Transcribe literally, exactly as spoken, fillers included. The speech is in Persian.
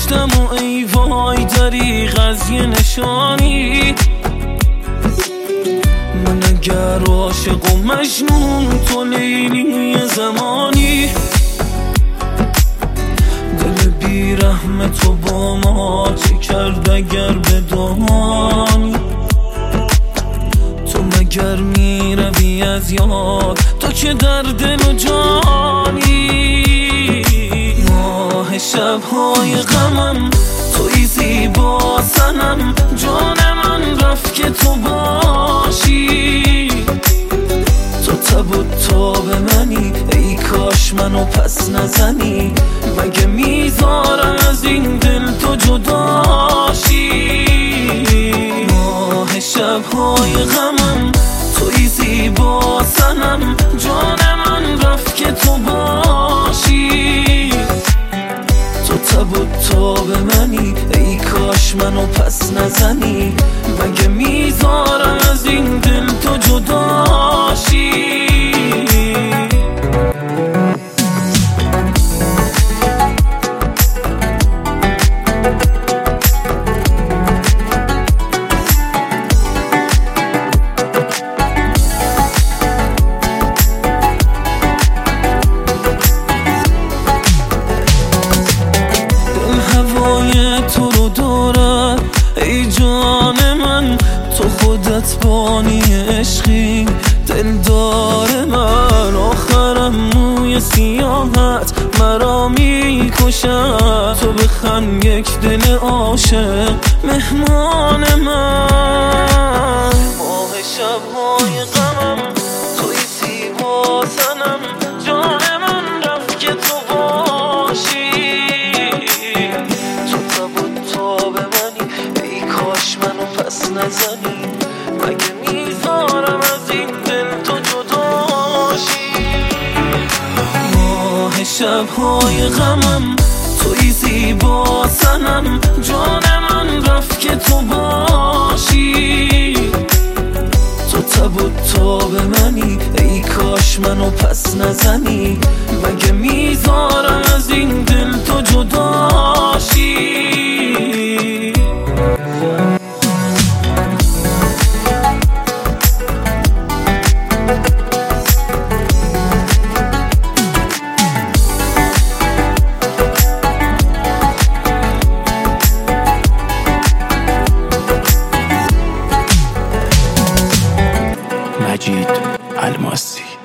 گشتم و ای وای دریغ از یه نشانی. من اگر عاشق و مجنون تو لیلی یه زمانی. دل بیرحم تو با ما چه کرد اگر بدانی. تو مگر میروی از یاد تو که در دل و جانی. ماه شبهای غمم توی زیبا سنم، جان من رفت که تو باشی. تو تب و تاب منی ای کاش منو پس نزنی. مگه میذارم از این دل تو جداشی. ماه شبهای غمم توی زیبا سنم، جان من رفت که تو باشی. تو تب و تاب منی ای کاش منو پس نزنی. مگه میذارم از این دل تو جداشی. تو رو دارم ای جان من، تو خودت بانی عشقی دلدار من. آخرم موی سیاهت مرا میکشد. تو بخند یک دل عاشق مهمان من. ماه شبهای غمم توی زیبا سنم، جان من رفت که تو باشی. نزنی مگه میذارم از این دل تو جداشی. ماه شبهای غمم توی زیبا سنم، جان من رفت که تو باشی. تو تب و تاب منی ای کاش منو پس نزنی. مگه میذارم از این دل تو جداشی. مجید الماسی.